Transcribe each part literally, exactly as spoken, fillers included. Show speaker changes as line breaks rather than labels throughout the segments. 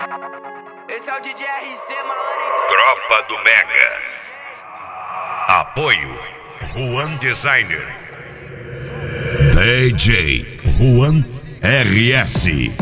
Esse é o D J R C, malandro.
Tropa do Mega. Apoio Juan Designer.
D J Juan R S.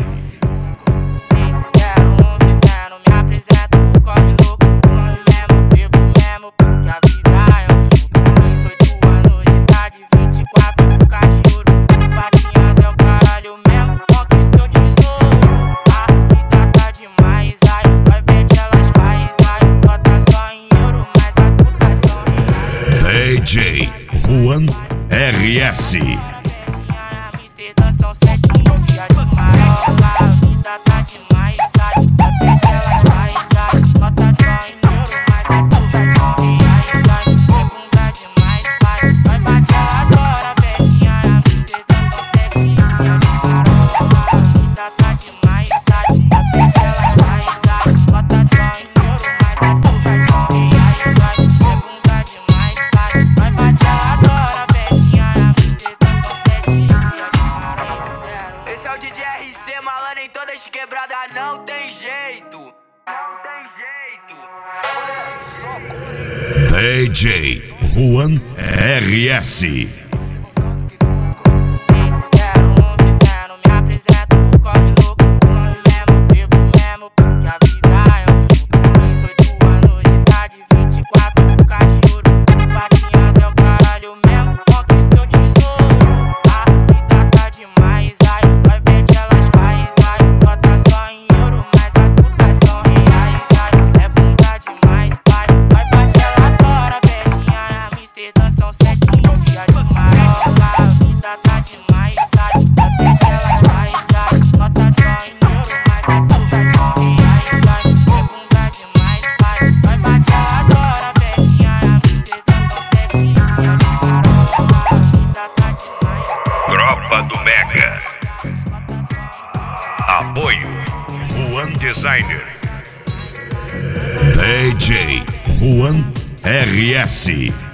D J Juan R S.
Esse é o D J R C, malandro, em toda essa quebrada não tem jeito. Não tem jeito.
D J Juan R S.
Tropa do Mega. Apoio Juan Designer.
D J Juan R S.